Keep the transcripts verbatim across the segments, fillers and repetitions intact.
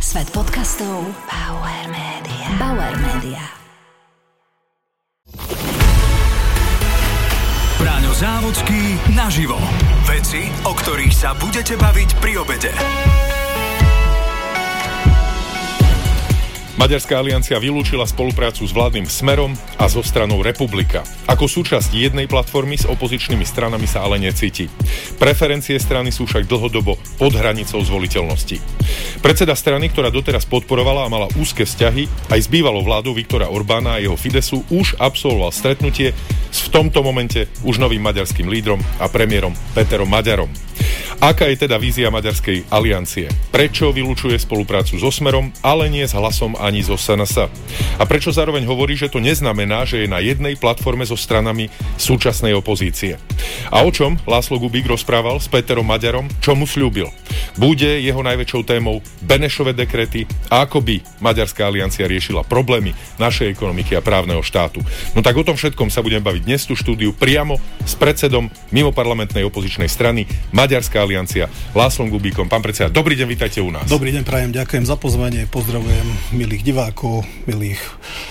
Svet podcastov Bauer Media. Bauer Media. Braňo Závodský naživo. Veci, o ktorých sa budete baviť pri obede. Maďarská aliancia vylúčila spoluprácu s vládnym Smerom a so stranou Republika. Ako súčasť jednej platformy s opozičnými stranami sa ale necíti. Preferencie strany sú však dlhodobo pod hranicou zvoliteľnosti. Predseda strany, ktorá doteraz podporovala a mala úzke vzťahy aj s bývalou vládou Viktora Orbána a jeho Fidesu, už absolvoval stretnutie s v tomto momente už novým maďarským lídrom a premiérom Péterom Maďarom. Aká je teda vízia Maďarskej aliancie? Prečo vylučuje spoluprácu so Smerom, ale nie s Hlasom ani zo es en es? A prečo zároveň hovorí, že to neznamená, že je na jednej platforme so stranami súčasnej opozície? A o čom László Kubík rozprával s Péterom Maďarom, čo mu sľúbil? Bude jeho najväčšou témou Benešové dekrety a ako by Maďarská aliancia riešila problémy našej ekonomiky a právneho štátu? No tak o tom všetkom sa budem baviť dnes tu štúdiu priamo s predsedom mimoparlamentnej opozičnej strany Maďarská aliancia Lászlóm Kubíkom. Pán predseda, dobrý deň, vítajte u nás. Dobrý deň, prajem, ďakujem za pozvanie, pozdravujem milých divákov, milých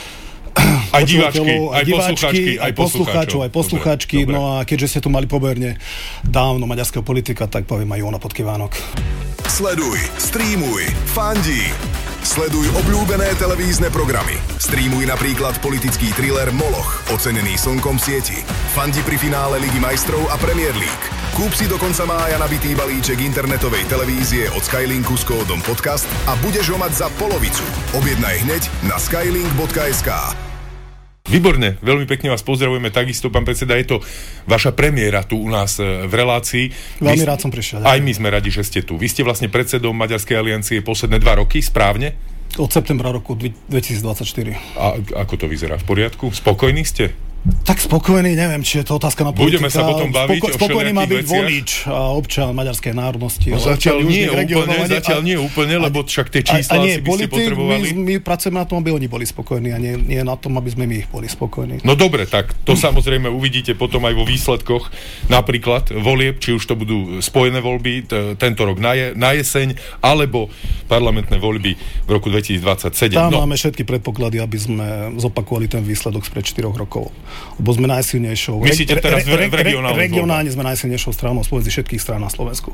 aj diváčky, aj diváčky, aj poslucháčov, aj poslucháčky. Dobre, no a keďže ste tu mali poberne dávno maďarského politika, tak poviem aj ona podkyvánok. Sleduj, streamuj, fandí. Sleduj obľúbené televízne programy. Streamuj napríklad politický thriller Moloch, ocenený Slnkom sieti. Fandi pri finále Ligy majstrov a Premier League. Kúp si do konca mája nabitý balíček internetovej televízie od Skylinku s kódom podcast a budeš ho mať za polovicu. Objednaj hneď na skylink bodka es ká. Výborne, veľmi pekne vás pozdravujeme. Takisto, pán predseda, je to vaša premiéra tu u nás v relácii. Veľmi Vy, rád som prišiel. Aj my sme radi, že ste tu. Vy ste vlastne predsedom Maďarskej aliancie posledné dva roky, správne? Od septembra roku dvetisícdvadsaťštyri. A ako to vyzerá? V poriadku? Spokojní ste? Tak spokojný, neviem, či je to otázka na politika. Budeme sa potom baviť Spoko- o spokojný má byť veciach. volič a občan maďarskej národnosti. No zatiaľ nie úplne, zatiaľ nie úplne, lebo však tie čísla si by ste potrebovali. My, my pracujeme na tom, aby oni boli spokojní a nie, nie na tom, aby sme my boli spokojní. No dobre, tak to samozrejme uvidíte potom aj vo výsledkoch napríklad volieb, či už to budú spojené voľby t- tento rok na, je, na jeseň, alebo parlamentné voľby v roku dvetisícdvadsaťsedem. Tam no. máme všetky predpoklady, aby sme zopakovali ten výsledok spred štyroch rokov. Lebo sme najsilnejšou. Myslíte teraz v, v regionálnych Regionálne sme najsilnejšou stranou spomedzi všetkých strán na Slovensku.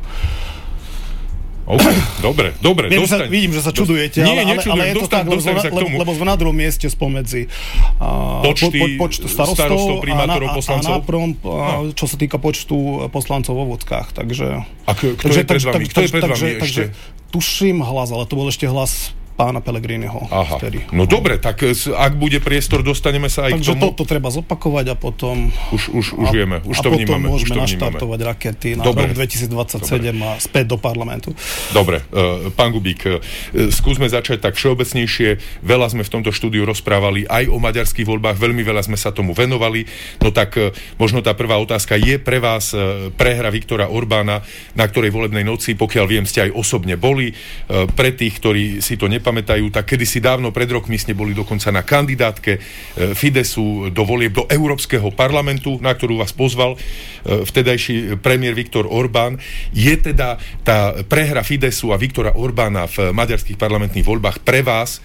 Okay, dobre, dobre. Viem, dostaň, sa, vidím, že sa čudujete, nie, ale, ale, ale je to tak, lebo, lebo, lebo sme na druhom mieste spomedzi uh, počty, po, po, počtu starostov, starostov primátorov, a na, poslancov. A na prvom, uh, čo sa týka počtu poslancov vo Vodkách. Takže, a k, kto takže, je pred vami? Kto je pred vami ešte? Takže, tuším hlas, ale to bol ešte hlas pána Pellegriniho. Aha, vtedy. no dobre, tak ak bude priestor, dostaneme sa aj Takže k tomu. Takže to, to treba zopakovať a potom... Už, už, už a, vieme, už a to vnímame. A potom už môžeme to naštartovať vnímame. rakety na dobre. rok dvetisícdvadsaťsedem dobre. A späť do parlamentu. Dobre, uh, pán Kubík, uh, skúsme začať tak všeobecnejšie. Veľa sme v tomto štúdiu rozprávali aj o maďarských voľbách, veľmi veľa sme sa tomu venovali. No tak uh, možno tá prvá otázka je pre vás uh, prehra Viktora Orbána, na ktorej volebnej noci, pokiaľ viem, ste aj osobne boli. Uh, pre tých, ktorí si to nepamätajú, tak kedy si dávno pred rokmi ste boli dokonca na kandidátke Fidesu do volieb do Európskeho parlamentu, na ktorú vás pozval vtedajší premiér Viktor Orbán. Je teda tá prehra Fidesu a Viktora Orbána v maďarských parlamentných voľbách pre vás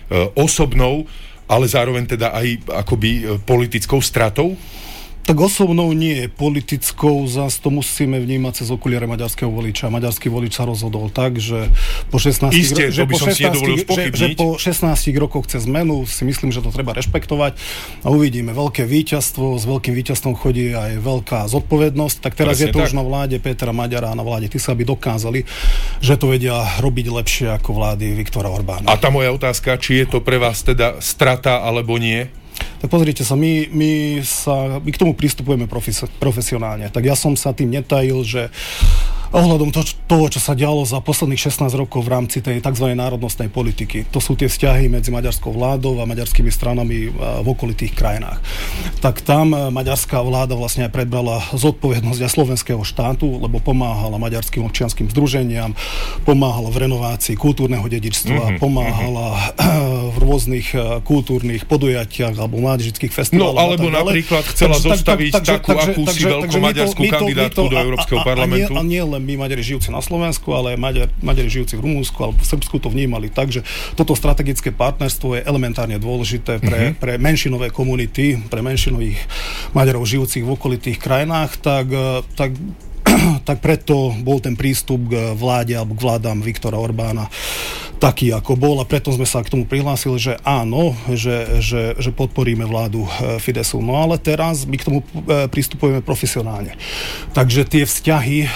osobnou, ale zároveň teda aj akoby politickou stratou? Tak osobnou nie, politickou zás to musíme vnímať cez okuliare maďarského voliča. Maďarský volič sa rozhodol tak, že po šestnástich, Isté, že by po som si nedovolil že, že po šestnástich rokoch chce zmenu, si myslím, že to treba rešpektovať a uvidíme veľké víťazstvo, s veľkým víťazstvom chodí aj veľká zodpovednosť, tak teraz Presne je to tak. Už na vláde Pétera Maďara a na vláde Tisa, aby dokázali, že to vedia robiť lepšie ako vlády Viktora Orbána. A tá moja otázka, či je to pre vás teda strata alebo nie? Tak pozrite sa, my, my sa, my k tomu pristupujeme profes, profesionálne. Tak ja som sa tým netajil, že ohľadom to, toho, čo sa dialo za posledných šestnásť rokov v rámci tej tzv. Národnostnej politiky. To sú tie vzťahy medzi maďarskou vládou a maďarskými stranami v okolitých krajinách. Tak tam maďarská vláda vlastne aj predbrala zodpovednosť aj slovenského štátu, lebo pomáhala maďarským občianskym združeniam, pomáhala v renovácii kultúrneho dedičstva, mm-hmm. pomáhala v rôznych kultúrnych podujatiach alebo mládežických festivaloch. No, alebo napríklad chcela tak, zostaviť tak, tak, takú takže, akúsi takže, veľkomaďarskú kandidátku do Európskeho parlamentu. A nie, a nie len my Maďari žijúci na Slovensku, ale aj Maďari, Maďari žijúci v Rumunsku alebo v Srbsku to vnímali tak, že toto strategické partnerstvo je elementárne dôležité pre, mm-hmm. pre menšinové komunity, pre menšinových Maďarov žijúcich v okolitých krajinách, tak, tak tak preto bol ten prístup k vláde alebo k vládám Viktora Orbána taký, ako bol, a preto sme sa k tomu prihlásili, že áno, že, že, že podporíme vládu Fidesu. No ale teraz my k tomu pristupujeme profesionálne. Takže tie vzťahy,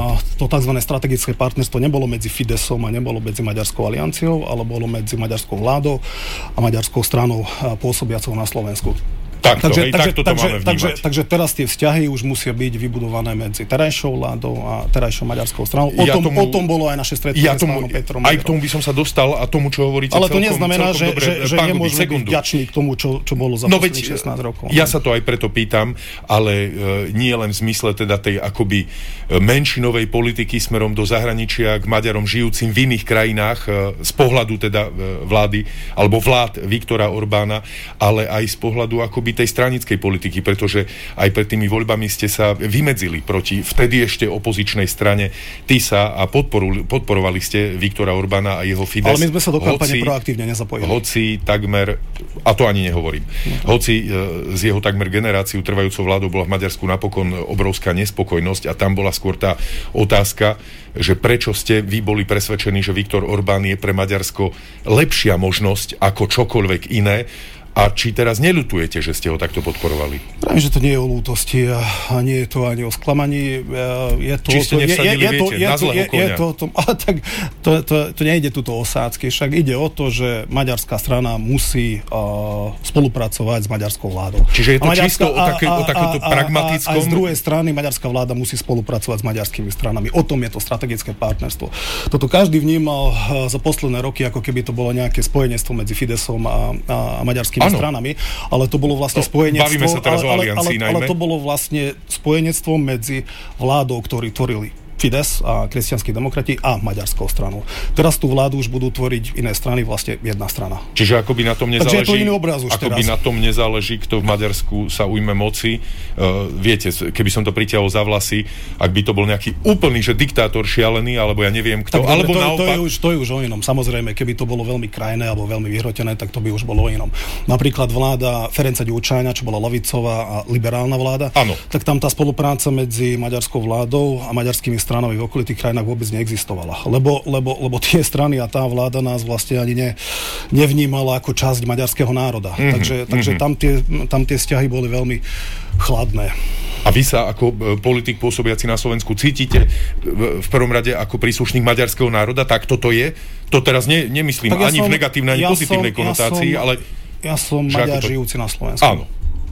to tzv. Strategické partnerstvo nebolo medzi Fidesom a nebolo medzi Maďarskou alianciou, ale bolo medzi maďarskou vládou a maďarskou stranou pôsobiacou na Slovensku. Takto, takže, hej, takže, takto to takže, máme takže, takže teraz tie vzťahy už musia byť vybudované medzi terajšou vládou a terajšou maďarskou stranou. O, ja tom, tomu, o tom bolo aj naše stretnutie ja s pánom Petrom. Aj k tomu by som sa dostal a tomu, čo hovoríte, ale to celkom, neznamená, celkom že, dobre. že, že nemôžeme byť sekundu. vďační k tomu, čo, čo bolo za no posledných veď, šestnásť rokov. Ja sa to aj preto pýtam, ale e, nie len v zmysle teda tej akoby menšinovej politiky smerom do zahraničia k Maďarom žijúcim v iných krajinách e, z pohľadu teda e, vlády alebo vlád Viktora Orbána, ale aj z pohľadu akoby tej stranickej politiky, pretože aj pred tými voľbami ste sa vymedzili proti vtedy ešte opozičnej strane TISA a podporu, podporovali ste Viktora Orbána a jeho Fides. Ale my sme sa do kampane proaktívne nezapojili. Hoci takmer, a to ani nehovorím, no. hoci e, z jeho takmer generáciu trvajúcou vládou bola v Maďarsku napokon obrovská nespokojnosť a tam bola skôr tá otázka, že prečo ste vy boli presvedčení, že Viktor Orbán je pre Maďarsko lepšia možnosť ako čokoľvek iné. A či teraz neľutujete, že ste ho takto podporovali? Pravím, že to nie je o ľútosti a nie je to ani o sklamaní. Je to, či ste to, nevsadili, je, je, viete, to, je, na to, je, je to, to, ale tak, to, to, to nejde tuto o sádzky, však ide o to, že maďarská strana musí uh, spolupracovať s maďarskou vládou. Čiže je to Maďarská, čisto o, také, o takéto pragmatickom... A, a, a z druhej strany maďarská vláda musí spolupracovať s maďarskými stranami. O tom je to strategické partnerstvo. Toto každý vnímal uh, za posledné roky, ako keby to bolo nejaké spojenectvo medzi Fidesom a, a, a maďarskými ano. stranami. Ale to bolo vlastne no, spojenectvo... Bavíme sa teraz ale, o aliancii ale, ale, ale to bolo vlastne spojenectvo medzi vládou, ktorí tvorili Fides a kresťanskí demokrati a maďarskou stranou. Teraz tú vládu už budú tvoriť iné strany, vlastne jedna strana. Čiže akoby na tom nezáleží... Takže je to iný obraz už akoby teraz. na tom nezáleží, kto v Maďarsku sa ujme moci. Uh, viete, keby som to pritiahol za vlasy, ak by to bol nejaký úplný, že diktátor šialený, alebo ja neviem kto, tak, alebo to, naopak... To je, už, to je už o inom. Samozrejme, keby to bolo veľmi krajné alebo veľmi vyhrotené, tak to by už bolo o inom. Napríklad vláda Ferenca Gyurcsánya, čo bola ľavicová a liberálna vláda, ano. Tak tam tá spolupráca medzi maďarskou vládou a maďarskými stranami v okolitých krajinách vôbec neexistovala. Lebo, lebo, lebo tie strany a tá vláda nás vlastne ani ne, nevnímala ako časť maďarského národa. Mm-hmm, takže takže mm-hmm. tam, tie, tam tie vzťahy boli veľmi chladné. A vy sa ako politik pôsobiaci na Slovensku cítite v prvom rade ako príslušník maďarského národa? Tak toto je? To teraz ne, nemyslím ja ani som, v negatívnej, ani ja pozitívnej som, konotácii, ja som, ale... Ja som Maďar to... žijúci na Slovensku. Áno.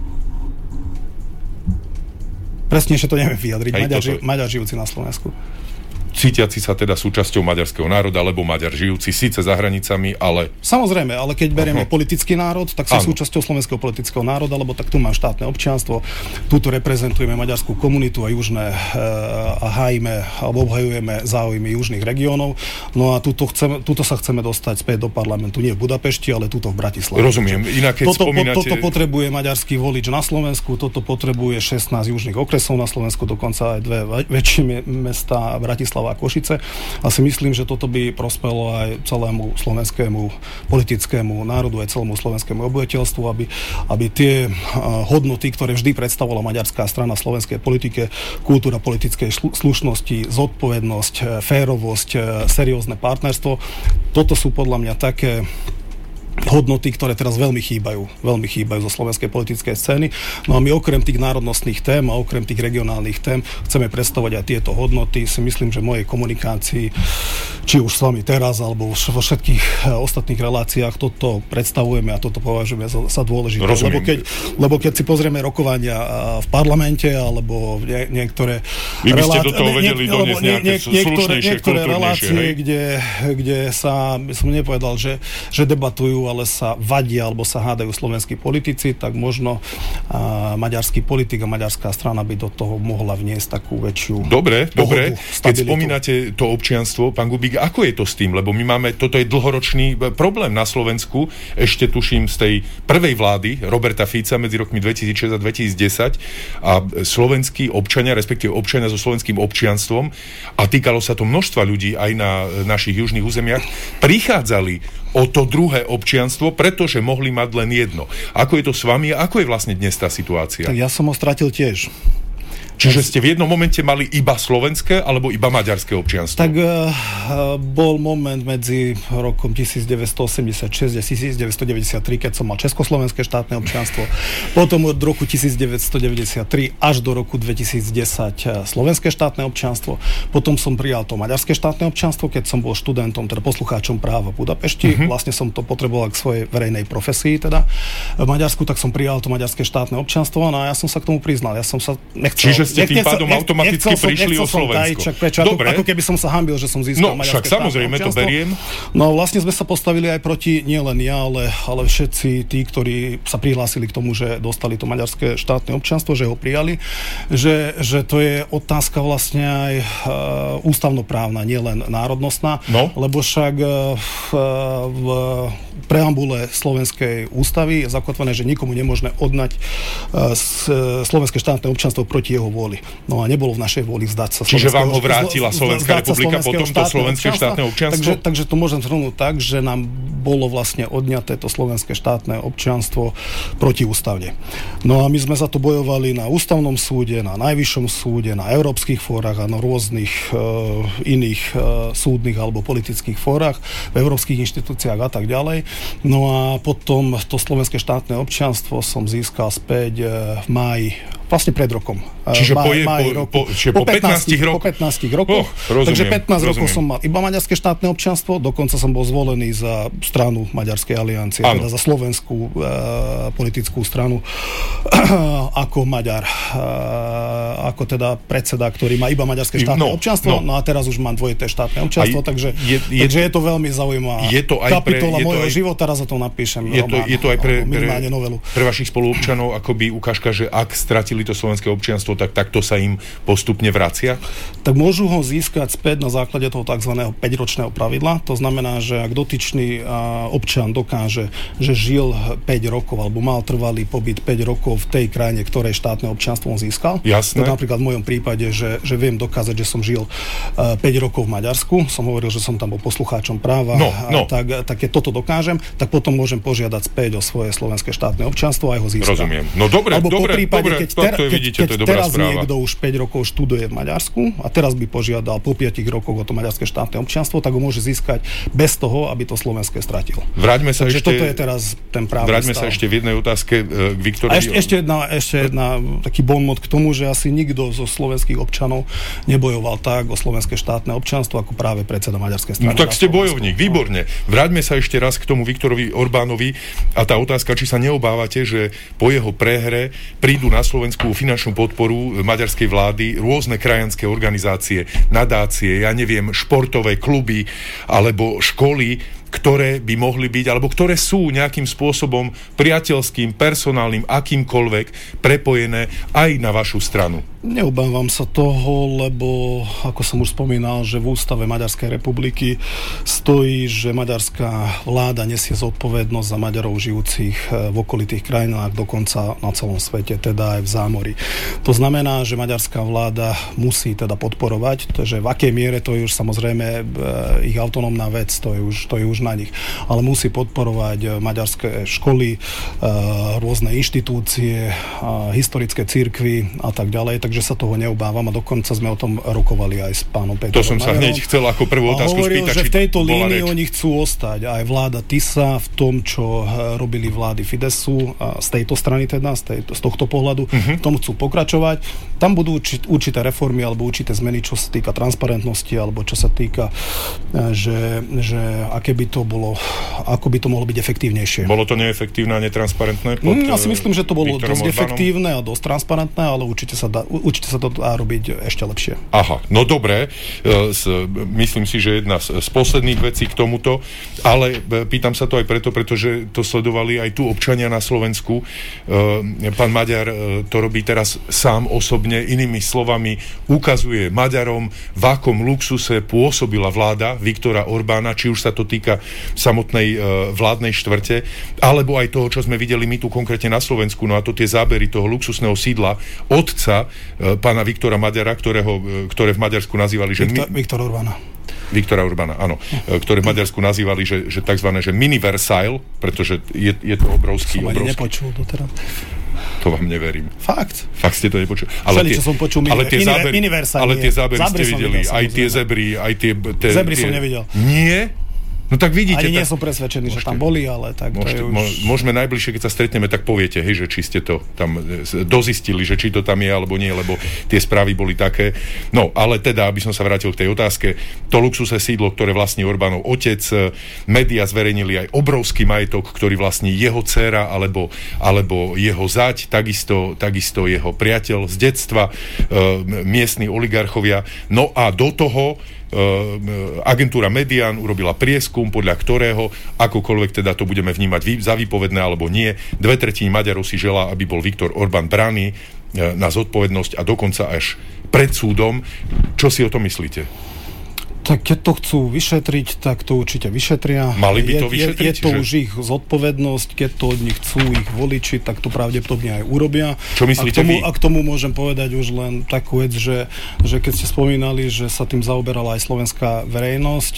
Presnejšie to neviem vyjadriť. Hej, Maďar, toto... ži, Maďar žijúci na Slovensku. Cítiaci sa teda súčasťou maďarského národa, alebo Maďar žijúci síce za hranicami, ale... Samozrejme, ale keď berieme uh-huh. politický národ, tak si súčasťou slovenského politického národa, lebo tak tu mám štátne občianstvo, tuto reprezentujeme maďarskú komunitu a južné a hájime alebo obhajujeme záujmy južných regiónov. No a tuto, chceme, tuto sa chceme dostať späť do parlamentu, nie v Budapešti, ale tuto v Bratislave. Rozumiem. Inak keď toto, spomínate... toto potrebuje maďarský volič na Slovensku, toto potrebuje šestnásť južných okresov na Slovensku, dokonca aj dve väčšie mestá, Bratislava a Košice. A si myslím, že toto by prospelo aj celému slovenskému politickému národu, aj celému slovenskému obyvateľstvu, aby, aby tie hodnoty, ktoré vždy predstavovala maďarská strana slovenskej politike, kultúra politickej slušnosti, zodpovednosť, férovosť, seriózne partnerstvo, toto sú podľa mňa také hodnoty, ktoré teraz veľmi chýbajú, veľmi chýbajú zo slovenskej politickej scény. No a my okrem tých národnostných tém a okrem tých regionálnych tém chceme predstavovať aj tieto hodnoty. Si myslím, že v mojej komunikácii, či už s vami teraz, alebo vo všetkých ostatných reláciách toto predstavujeme a toto považujeme za, za dôležité. Lebo keď, lebo keď si pozrieme rokovania v parlamente, alebo nie, niektoré Vy by ste do toho vedeli nie, doniesť nejaké nie, niektoré, slušnejšie, niektoré relácie, hej? kde, kde sa, som nepovedal, že, že debatujú nehádajú, ale sa vadia alebo sa hádajú slovenskí politici, tak možno uh, maďarský politik a maďarská strana by do toho mohla vniesť takú väčšiu Dobre, pohodu, dobre. stabilitu. Keď spomínate to občianstvo, pán Gubík, ako je to s tým? Lebo my máme, toto je dlhoročný problém na Slovensku, ešte tuším z tej prvej vlády Roberta Fica medzi rokmi dvetisícšesť a dvetisícdesať a slovenskí občania, respektíve občania so slovenským občianstvom, a týkalo sa to množstva ľudí aj na našich južných územiach, prichádzali o to druhé občianstvo, pretože mohli mať len jedno. Ako je to s vami a ako je vlastne dnes tá situácia? Tak ja som ho stratil tiež. Čiže ste v jednom momente mali iba slovenské alebo iba maďarské občianstvo? Tak uh, bol moment medzi rokom devätnásťstoosemdesiatšesť a devätnásťstodeväťdesiattri, keď som mal československé štátne občianstvo. Potom od roku devätnásťstodeväťdesiattri až do roku dvetisícdesať slovenské štátne občianstvo. Potom som prijal to maďarské štátne občianstvo, keď som bol študentom, teda poslucháčom práva v Budapešti. Uh-huh. Vlastne som to potreboval k svojej verejnej profesii, teda v Maďarsku, tak som prijal to maďarské štátne občianstvo. No a ja som sa k tomu priznal. Ja som sa nechcel Čiže ste tým pádom nech, automaticky nechcel prišli o Slovensko. Tajíčak, prečo, ako, ako keby som sa hanbil, že som získal no, maďarské však samozrejme to beriem. No vlastne sme sa postavili aj proti, nielen ja, ale, ale všetci tí, ktorí sa prihlásili k tomu, že dostali to maďarské štátne občianstvo, že ho prijali, že, že to je otázka vlastne aj uh, ústavnoprávna, nielen národnostná, no. Lebo však uh, v preambule Slovenskej ústavy je zakotvené, že nikomu nemôžeme odnať uh, slovenské štátne občianstvo proti jeho vôli. No a nebolo v našej vôli vzdať sa. Čiže vám ho vrátila Slovenská republika potom to slovenské štátne občianstvo? Takže, takže to môžem zhrnúť tak, že nám bolo vlastne odňaté to slovenské štátne občianstvo protiústavne. No a my sme za to bojovali na ústavnom súde, na najvyššom súde, na európskych fórach a na rôznych uh, iných uh, súdnych alebo politických fórach, v európskych inštitúciách a tak ďalej. No a potom to slovenské štátne občianstvo som získal späť uh, v máji, vlastne pred rokom. Čiže maj, po, je, maj po, roku. po, čiže po, po pätnástich rokoch? Po pätnástich rokoch. Oh, rozumiem, takže pätnásť rozumiem. rokov som mal iba maďarské štátne občianstvo, dokonca som bol zvolený za stranu Maďarskej aliancie, ano. Teda za slovenskú e, politickú stranu ako Maďar, e, ako teda predseda, ktorý má iba maďarské štátne no, občianstvo, no. no a teraz už mám dvojité štátne občianstvo, takže je, je, takže je to veľmi zaujímavá je to aj kapitola pre, môjho aj, života, raz za to napíšem. Je to, román, je to aj pre, pre, novelu. pre vašich spoluobčanov akoby ukážka, že ak stratili to slovenské občianstvo, tak takto sa im postupne vracia? Tak môžu ho získať späť na základe toho tzv. päťročného pravidla. To znamená, že ak dotyčný občan dokáže, že žil päť rokov alebo mal trvalý pobyt päť rokov v tej krajine, ktorej štátne občianstvo on získal. Jasné. Tak napríklad v mojom prípade, že, že viem dokázať, že som žil päť rokov v Maďarsku, som hovoril, že som tam bol poslucháčom práva, no, no. Tak, tak keď toto dokážem, tak potom môžem požiadať späť o svoje slovenské štátne občianstvo a aj ho získam. Rozumiem. No dobre, alebo dobre, po prípade, dobre, keď, ter, to je, keď, vidíte, keď to je dobrá teraz správa. Niekto už päť rokov študuje v Maďarsku a teraz by požiadal po piatich rokoch o to maďarské štátne občianstvo, tak ho môže získať bez toho, aby to slovenské stratil. Vráťme sa Takže ešte, toto je teraz ten právny Vráťme stav. sa ešte v jednej otázke k Viktorovi. A ešte, ešte, jedna, ešte jedna taký bonmot k tomu, že asi nikto zo slovenských občanov nebojoval tak o slovenské štátne občianstvo, ako práve predseda maďarskej strany. No tak ste bojovník, výborne. Vráťme sa ešte raz k tomu Viktorovi Orbánovi a tá otázka, či sa neobávate, že po jeho prehre prídu na Slovensku finančnú podporu maďarskej vlády rôzne krajanské organizácie, nadácie, ja neviem, športové kluby alebo školy, ktoré by mohli byť, alebo ktoré sú nejakým spôsobom priateľským, personálnym, akýmkoľvek prepojené aj na vašu stranu. Neobávam sa toho, lebo, ako som už spomínal, že v ústave Maďarskej republiky stojí, že maďarská vláda nesie zodpovednosť za Maďarov žijúcich v okolitých krajinách, dokonca na celom svete, teda aj v zámori. To znamená, že maďarská vláda musí teda podporovať, že v akej miere to je už samozrejme ich autonómna vec, to je už, to je už na nich, ale musí podporovať maďarské školy, rôzne inštitúcie, historické cirkvy a tak ďalej, takže sa toho neobávam a dokonca sme o tom rokovali aj s pánom Petrom. To som sa hneď chcel ako prvú otázku hovoril, spýtať, že v tejto línii reč. Oni chcú ostať. Aj vláda Tisa v tom, čo robili vlády Fidesu, z tejto strany teda, z, tejto, z tohto pohľadu, uh-huh. v tom chcú pokračovať. Tam budú určit, určité reformy alebo určité zmeny, čo sa týka transparentnosti alebo čo sa týka, že, že aké by to bolo, ako by to mohlo byť efektívnejšie. Bolo to neefektívne a netransparentné? Pod, mm, ja si myslím, že to bolo Viktorom dosť Orbánom? efektívne a dosť transparentné, ale určite sa dá, určite sa to dá robiť ešte lepšie. Aha, no dobre, myslím si, že jedna z posledných vecí k tomuto, ale pýtam sa to aj preto, pretože to sledovali aj tu občania na Slovensku. Pán Maďar to robí teraz sám osobne, inými slovami ukazuje Maďarom, v akom luxuse pôsobila vláda Viktora Orbána, či už sa to týka samotnej vládnej štvrte, alebo aj toho, čo sme videli my tu konkrétne na Slovensku, no a to tie zábery toho luxusného sídla otca e, pána Viktora Maďara, ktorého, e, ktoré v Maďarsku nazývali, že... Viktor, mi... Viktor Orbána. Viktora Orbána, áno. E, ktoré v Maďarsku nazývali, že, že takzvané, že mini Versailles, pretože je, je to obrovský... Som obrovský... ani nepočul doteraz. To vám neverím. Fakt? Fakt ste to nepočuli. Ale tie, čo som počul, mini, ale tie mini, zábery, mini Versailles, ale tie zábery ste videl, videli, videl, aj tie zebry, aj tie... tie zebry tie... som nevidel. Nie? No tak vidíte. Ani nie tak... som presvedčený, môžete, že tam boli, ale tak môžete, to je už... Môžeme najbližšie, keď sa stretneme, tak poviete, hej, že či ste to tam dozistili, že či to tam je, alebo nie, lebo tie správy boli také. No, ale teda, aby som sa vrátil k tej otázke, to luxusné sídlo, ktoré vlastní Orbánov otec, médiá zverejnili aj obrovský majetok, ktorý vlastní jeho dcéra, alebo, alebo jeho zať, takisto, takisto jeho priateľ z detstva, e, miestni oligarchovia. No a do toho agentúra Median urobila prieskum, podľa ktorého, akokoľvek teda to budeme vnímať za výpovedné alebo nie, dve tretiny Maďarov si želá, aby bol Viktor Orbán braný na zodpovednosť a dokonca až pred súdom. Čo si o tom myslíte? Tak keď to chcú vyšetriť, tak to určite vyšetria. Mali by to je, vyšetriť? Je, je to že... už ich zodpovednosť, keď to od nich chcú ich voliči, tak to pravdepodobne aj urobia. Čo myslíte a k tomu, vy? A k tomu môžem povedať už len takú vec, že, že keď ste spomínali, že sa tým zaoberala aj slovenská verejnosť,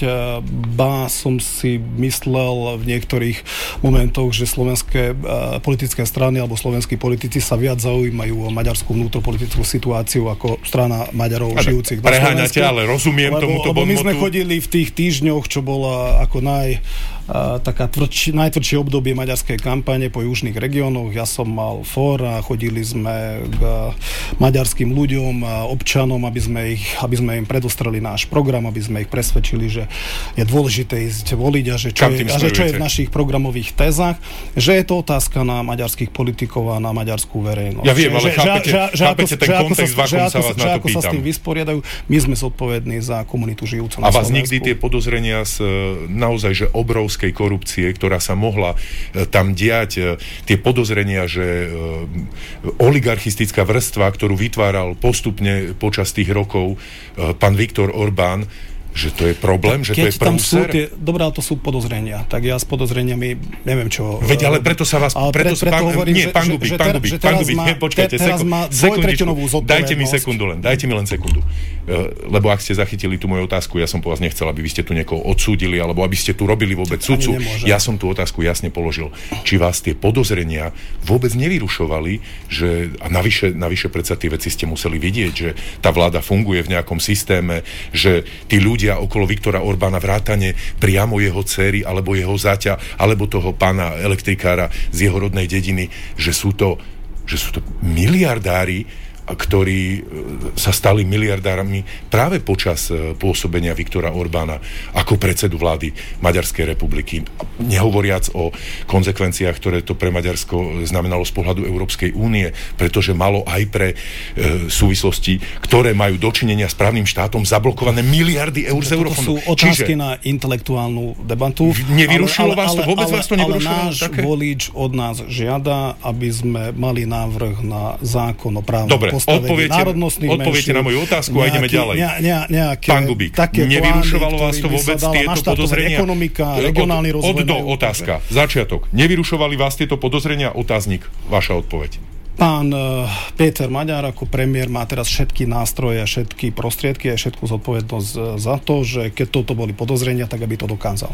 ba som si myslel v niektorých momentoch, že slovenské politické strany alebo slovenskí politici sa viac zaujímajú o maďarskú vnútropolitickú situáciu ako strana Maďarov žijúcich na Slovensku. Preháňate, ale rozumiem lebo, tomuto lebo my sme bonmotu. chodili v tých týždňoch, čo bola ako naj, a, taká tvrdší, najtvrdšie obdobie maďarskej kampane po južných regiónoch. Ja som mal fór a chodili sme k maďarským ľuďom a občanom, aby sme, ich, aby sme im predostreli náš program, aby sme ich presvedčili, že je dôležité ísť voliť a že čo, je, a že čo je v našich programových tézach, že je to otázka na maďarských politikov a na maďarskú verejnosť. Ja viem, ale že, chápete, že, že, chápete že ten ako kontext, v akom sa vás na to ako sa s tým vysporiadajú. My sme zodpovední za komunitu žijúcu na A vás Slovensku. nikdy tie podozrenia z naozaj že obrovskej korupcie, ktorá sa mohla tam diať, tie podozrenia, že oligarchistická vrstva, ktorú vytváral postupne počas tých rokov pán Viktor Orbán, že to je problém, že to je prúser? Tie, dobré, ale to sú podozrenia. Tak ja s podozreniami neviem čo... Veď, ale preto sa vás... Preto, pre, preto pán, hovorím, nie, pán Gubík, pán Gubík, pán Gubík, počkajte, teraz má dvojtretinovú zodpovednosť. Dajte mi sekundu len, dajte mi len sekundu. Lebo ak ste zachytili tú moju otázku, ja som po vás nechcel, aby vy ste tu niekoho odsúdili, alebo aby ste tu robili vôbec sudcu. Ja som tú otázku jasne položil. Či vás tie podozrenia vôbec nevyrušovali, že... A navyše, navyše predsa tie veci ste museli vidieť, že tá vláda funguje v nejakom systéme, že tí ľudia okolo Viktora Orbána vrátane priamo jeho dcéry alebo jeho zaťa, alebo toho pána elektrikára z jeho rodnej dediny, že sú to, že sú to miliardári, ktorí sa stali miliardármi práve počas pôsobenia Viktora Orbána ako predsedu vlády Maďarskej republiky. Nehovoriac o konzekvenciách, ktoré to pre Maďarsko znamenalo z pohľadu Európskej únie, pretože malo aj pre e, súvislosti, ktoré majú dočinenia s právnym štátom, zablokované miliardy eur z eurofondov. To sú otázky Čiže, na intelektuálnu debatu. Nevyrušilo ale, ale, vás to? Vôbec ale, vás to nevyrušilo? Ale náš také? volič od nás žiada, aby sme mali návrh na zákon o právnom Dobre. Odpoviete, odpoviete na moju otázku nejaký, a ideme ďalej. Ne, ne, nejaké, Pán Gubík, nevyrušovalo vás to vôbec tieto podozrenia? Ekonomika, regionálny rozvoj. Od do otázka. Začiatok. Nevyrušovali vás tieto podozrenia? Otáznik. Vaša odpoveď. Pán uh, Péter Maďar ako premiér má teraz všetky nástroje, všetky prostriedky a všetku zodpovednosť za to, že keď toto boli podozrenia, tak aby to dokázal.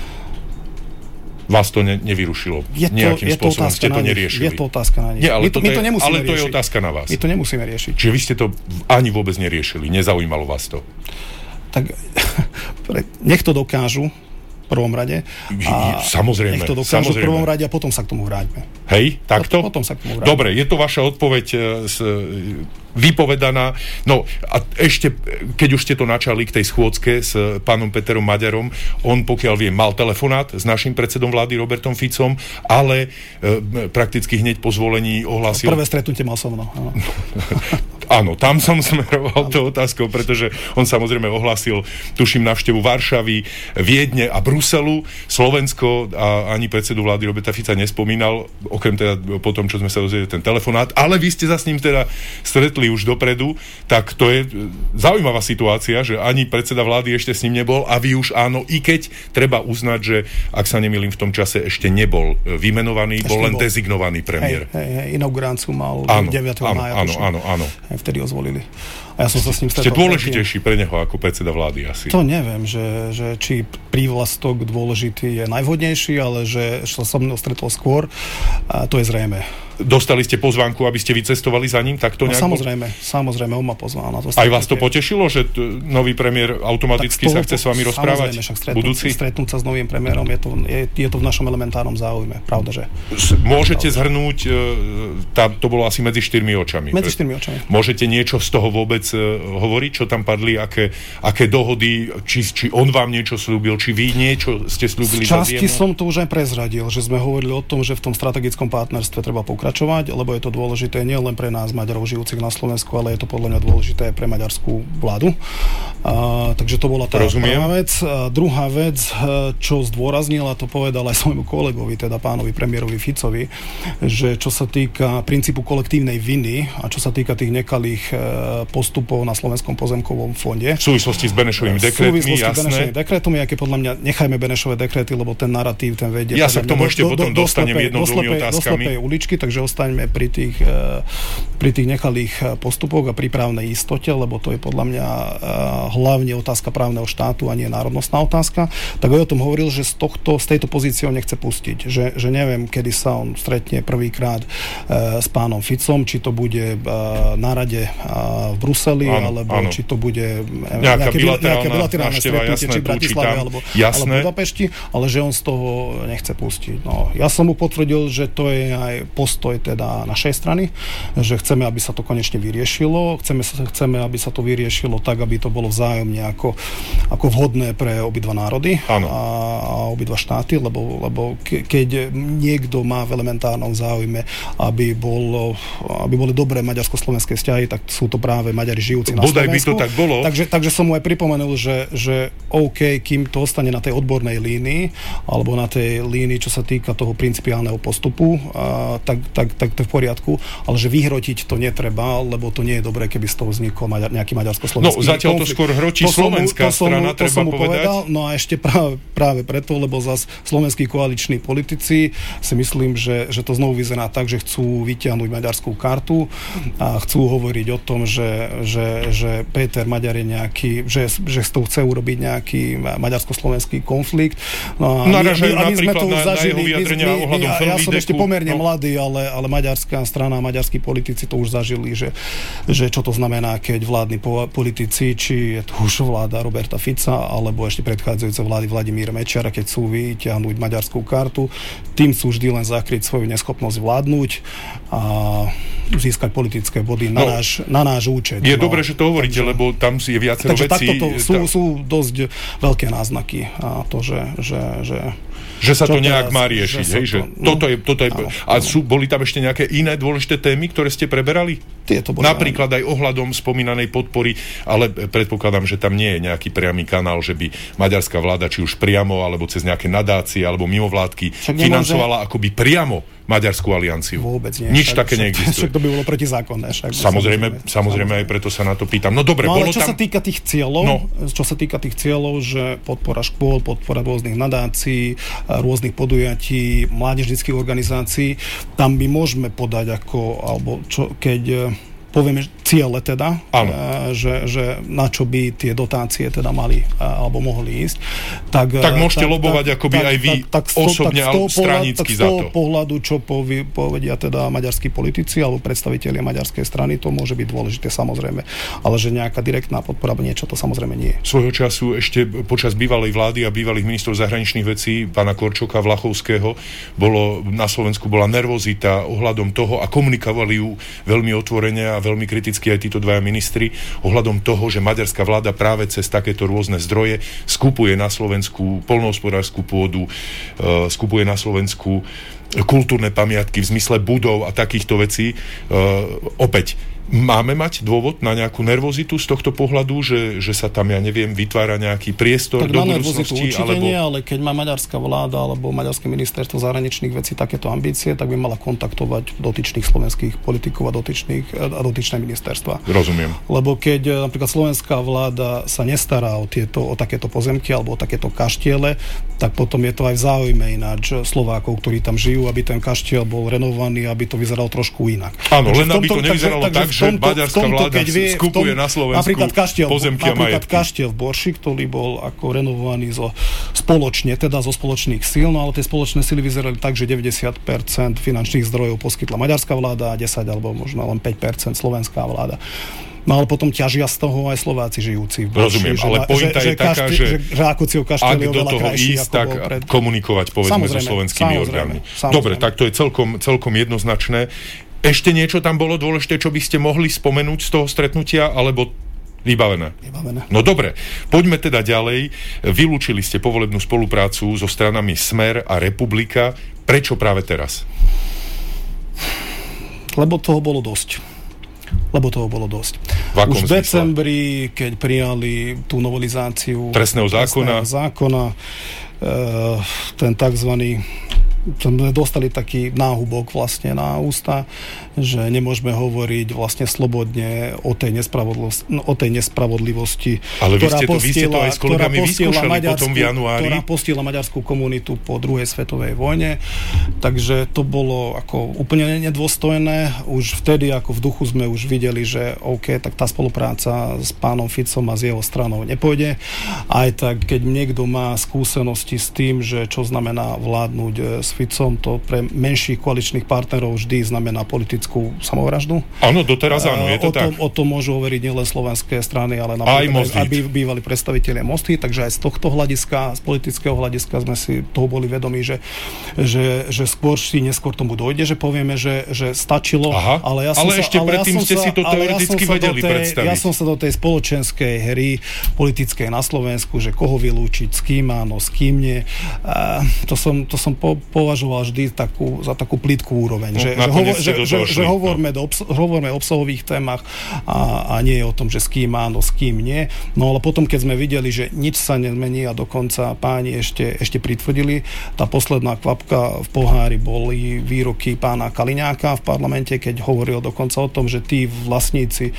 Vás to ne, nevyrušilo. Je to, nejakým je spôsobom ste to neriešili. Je to otázka na nich. Nie, ale my to, to my to je, nemusíme ale to riešiť. je otázka na vás. My to nemusíme riešiť. Čiže vy ste to ani vôbec neriešili. Nezaujímalo vás to. Tak nech to dokážu v prvom rade. A samozrejme. Nech to dokážu samozrejme. v prvom rade a potom sa k tomu vráťme. Hej, takto? Potom sa k tomu vráťme. Dobre, je to vaša odpoveď s, vypovedaná. No a ešte, keď už ste to načali k tej schôdzke s pánom Peterom Maďarom, on, pokiaľ viem, mal telefonát s našim predsedom vlády Robertom Ficom, ale e, prakticky hneď po zvolení ohlásil... Prvé stretnutie mal so mnou. Áno, tam som smeroval tou otázkou, pretože on samozrejme ohlásil, tuším, návštevu Varšavy, Viedne a Bruselu. Slovensko a ani predsedu vlády Roberta Fica nespomínal, okrem teda po tom, čo sme sa dozvedeli ten telefonát, ale vy ste sa s ním teda stretli už dopredu, tak to je zaujímavá situácia, že ani predseda vlády ešte s ním nebol a vy už áno, i keď treba uznať, že ak sa nemýlim, v tom čase ešte nebol vymenovaný, ešte bol len nebol. Dezignovaný premiér. Hej, hej, hej, inauguráciu mal áno, deviateho mája. Áno, áno, áno. Vtedy ho zvolili. A ja som sa s ním stretol. Ste dôležitejší pre neho ako predseda vlády asi. To neviem, že, že či prívlastok dôležitý je najvhodnejší, ale že sa so mnou stretol skôr, a to je zrejme. Dostali ste pozvánku, aby ste vycestovali za ním? Tak to no, nejak... samozrejme, samozrejme, on ma pozval na to. Aj vás to potešilo, že t- nový premiér automaticky sa chce s vami rozprávať? Samozrejme, však stretnúť, stretnúť sa s novým premiérom, je to, je, je to v našom elementárnom záujme, pravda, že? Môžete pravda. zhrnúť, tá, to bolo asi medzi štyrmi očami. Medzi štyrmi očami. Môžete niečo z toho vôbec hovoriť, čo tam padli, aké, aké dohody, či, či on vám niečo slúbil, či vy niečo ste slúbili za Z časti som to už aj prezradil, že sme hovorili o tom, že v tom strategickom partnerstve treba pokračovať, lebo je to dôležité nielen pre nás Maďarov žijúcich na Slovensku, ale je to podľa mňa dôležité aj pre maďarskú vládu. A, takže to bola tá Rozumiem. prvá vec. A druhá vec, čo zdôraznila, to povedal aj svojmu kolegovi, teda pánovi premiérovi Ficovi, že čo sa týka princípu kolektívnej viny a čo sa týka tých nekalých postupov na Slovenskom pozemkovom fonde. V súvislosti s Benešovými dekrétmi, jasné. V súvislosti s Benešovými dekrétmi, aké podľa mňa nechajme Benešové dekréty, lebo ten narratív, ten vedie. Ja sa k tomu ešte do, potom do, dostanem jednou, dvomi otázkami. Do slepej uličky, takže ostaňme pri tých, pri tých nechalých postupoch a pri právnej istote, lebo to je podľa mňa hlavne otázka právneho štátu a nie národnostná otázka. Tak aj o tom hovoril, že z, tohto, z tejto pozície on nechce pustiť. Že, že neviem, kedy sa on stretne prvýkrát s pánom Ficom, či to bude na rade v Bruseli, áno, alebo áno. či to bude nejaká nejaké, bilaterálne, nejaké bilaterálne stretnutie, či v Bratislave, alebo, alebo v Budapešti, ale že on z toho nechce pustiť. No, ja som mu potvrdil, že to je aj postoj teda našej strany, že chceme, aby sa to konečne vyriešilo, chceme, chceme aby sa to vyriešilo tak, aby to bolo vzájomne ako, ako vhodné pre obidva národy a, a obidva štáty, lebo, lebo ke, keď niekto má v elementárnom záujme, aby, bolo, aby boli dobré maďarsko-slovenské vzťahy, tak sú to práve Maďari žijúci na Bodaj Slovensku. By to tak bolo. Takže, takže som mu aj pripomenul, že, že OK, kým to ostane na tej odbornej línii, alebo na tej línii, čo sa týka toho principiálneho postupu, a, tak, tak, tak to je v poriadku, ale že vyhrotiť to netreba, lebo to nie je dobré, keby z toho vznikol maďar, nejaký maďarsko-slovenský No, zatiaľ konflikt. To skôr hrotí to slovenská som, strana, to treba povedať. Povedal, no a ešte práve, práve preto, lebo zas slovenskí koaliční politici si myslím, že, že to znovu vyzerá tak, že chcú vyťahnuť maďarskú kartu a chcú hovoriť o tom, že, že, že Péter Maďar je nejaký, že, že s tou chce urobiť nejaký maďarsko-slovenský konflikt. No a Naražajú my, my, my sme to už na, zažili. na my, my, ja, ja som ešte pomerne no. mladý, ale, ale maďarská strana, maďarskí politici to už zažili, že, že čo to znamená, keď vládni politici, či je to už vláda Roberta Fica, alebo ešte predchádzajúce vlády Vladimíra Mečiara, keď chcú vyťahnuť maďarskú kartu, tým sú vždy len zakryť svoju neschopnosť vládnuť a získať politické body na, no, náš, na náš účet. Je no, dobré, že to hovoríte, takže, lebo tam je viacero takže vecí. Takže takto sú, sú dosť veľké náznaky a to, že, že, že Že sa to nejak má riešiť, že hej? Že to, no, toto je, toto je, áno, a sú, boli tam ešte nejaké iné dôležité témy, ktoré ste preberali? Tieto boli Napríklad aj ohľadom spomínanej podpory, ale predpokladám, že tam nie je nejaký priamy kanál, že by maďarská vláda, či už priamo, alebo cez nejaké nadácie, alebo mimovládky financovala akoby priamo Maďarskú alianciu. Vôbec nie. Nič však, také však, neexistuje. Však to by bolo protizákonné. Však, samozrejme, samozrejme, samozrejme, aj preto sa na to pýtam. No dobre, no, ale bolo čo tam... sa týka tých cieľov, no. čo sa týka tých cieľov, že podpora škôl, podpora rôznych nadácií, rôznych podujatí, mládežnických organizácií, tam by môžeme podať ako, alebo čo, keď povieme ciele teda, že, že na čo by tie dotácie teda mali alebo mohli ísť. Tak, tak môžete tak, lobovať tak, akoby tak, aj vy tak, tak osobne alebo stranícky za to. Tak z toho pohľadu, čo povie, povedia teda maďarskí politici alebo predstavitelia maďarskej strany, to môže byť dôležité samozrejme. Ale že nejaká direktná podpora alebo niečo, to samozrejme nie je. Svojho času ešte počas bývalej vlády a bývalých ministrov zahraničných vecí pána Korčoka, Vlachovského, bolo, na Slovensku bola nervozita ohľadom toho a komunikovali ju veľmi otvorene a veľmi kriticky aj títo dvaja ministri ohľadom toho, že maďarská vláda práve cez takéto rôzne zdroje skupuje na Slovensku poľnohospodársku pôdu, uh, skupuje na Slovensku kultúrne pamiatky v zmysle budov a takýchto vecí. Uh, opäť, Máme mať dôvod na nejakú nervozitu z tohto pohľadu, že, že sa tam, ja neviem, vytvára nejaký priestor tak do na budúcnosti? Nervozitu určite alebo... nie, ale keď má maďarská vláda alebo maďarské ministerstvo zahraničných vecí takéto ambície, tak by mala kontaktovať dotyčných slovenských politikov a dotyčných a dotyčné ministerstva. Rozumiem. Lebo keď napríklad slovenská vláda sa nestará o, tieto, o takéto pozemky alebo o takéto kaštiele, tak potom je to aj v záujme ináč Slovákov, ktorí tam žijú, aby ten kaštiel bol renovovaný, aby to vyzeralo trošku inak. Áno, len tomto, aby to nevyzeralo takže, tak, takže že maďarská vláda vie, skupuje tom, na Slovensku napríklad kaštiel, pozemky a majetky. Napríklad kaštiel v Borši, ktorý bol ako renovovaný zo, spoločne, teda zo spoločných síl, no ale tie spoločné síly vyzerali tak, že deväťdesiat percent finančných zdrojov poskytla maďarská vláda a desať alebo možno len päť percent slovenská vláda. No ale potom ťažia z toho aj Slováci žijúci v Borši. Rozumiem, že, ale pointa je taká, kašti, že, že, že ako si o kaštieli ak do toho ísť, tak pred... komunikovať povedzme so slovenskými orgánmi. Dobre, tak to je celkom, celkom jednoznačné. Ešte niečo tam bolo dôležité, čo by ste mohli spomenúť z toho stretnutia, alebo vybavené? Vybavené. No dobre, poďme teda ďalej. Vylúčili ste povolebnú spoluprácu so stranami Smer a Republika. Prečo práve teraz? Lebo toho bolo dosť. Lebo toho bolo dosť. Už v decembri, keď prijali tú novelizáciu trestného zákona, trestného zákona e, ten takzvaný sme dostali taký náhubok vlastne na ústa, že nemôžeme hovoriť vlastne slobodne o tej nespravodlivosti, o tej nespravodlivosti ale vy ste, to, vy ste to aj s kolegami vyskúšali potom v januári. Ktorá postihla maďarskú komunitu po druhej svetovej vojne. Takže to bolo ako úplne nedôstojné. Už vtedy ako v duchu sme už videli, že OK, tak tá spolupráca s pánom Ficom a s jeho stranou nepôjde. Aj tak, keď niekto má skúsenosti s tým, že čo znamená vládnuť s Ficom, to pre menších koaličných partnerov vždy znamená politickú samovraždu. Áno, doteraz áno, je to o tak. Tom, o tom môžu hovoriť nielen slovenské strany, ale napríklad aj bývali predstavitelia Mosty, takže aj z tohto hľadiska, z politického hľadiska sme si toho boli vedomí, že, že, že skôr si neskôr tomu dojde, že povieme, že, že stačilo. Aha, ale, ja som ale sa, ešte ale predtým ja ste sa, si to teoreticky ja vedeli tej, predstaviť. Ja som sa do tej spoločenskej hry politickej na Slovensku, že koho vylúčiť, s kým áno, s kým nie, a to som, to som po, považoval vždy takú, za takú plítkú úroveň. No, že, že, hovo, že, že, že hovoríme, no. obs- hovoríme o obsahových témach a, a nie o tom, že s kým áno, s kým nie. No ale potom, keď sme videli, že nič sa nemení a dokonca páni ešte, ešte pritvrdili, tá posledná kvapka v pohári boli výroky pána Kaliňáka v parlamente, keď hovoril dokonca o tom, že tí vlastníci,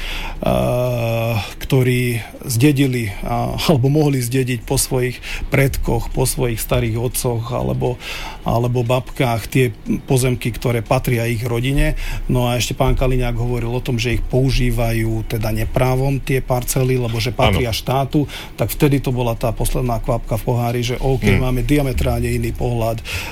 uh, ktorí zdedili uh, alebo mohli zdediť po svojich predkoch, po svojich starých otcoch alebo, alebo babkách tie pozemky, ktoré patria ich rodine. No a ešte pán Kaliňák hovoril o tom, že ich používajú teda neprávom tie parcely, lebo že patria ano. štátu, tak vtedy to bola tá posledná kvapka v pohári, že OK, hmm. máme diametrálne iný pohľad uh,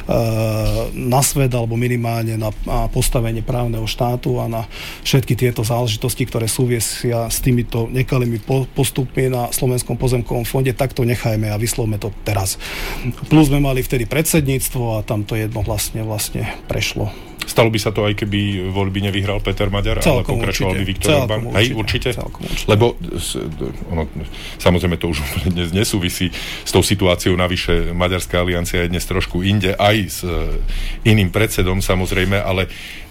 na svet, alebo minimálne na, na postavenie právneho štátu a na všetky tieto záležitosti, ktoré súvisia s týmito nekalými po, postupmi na Slovenskom pozemkovom fonde, tak to nechajme a vyslovme to teraz. Plus sme mali vtedy predsedníctvo a tam to jednohlasne vlastne prešlo. Stalo by sa to, aj keby voľby nevyhral Peter Maďar, ale pokračoval by Viktor Orbán? Hej, určite? určite? Lebo ono, samozrejme to už dnes nesúvisí s tou situáciou, navyše Maďarská aliancia je dnes trošku inde, aj s iným predsedom samozrejme, ale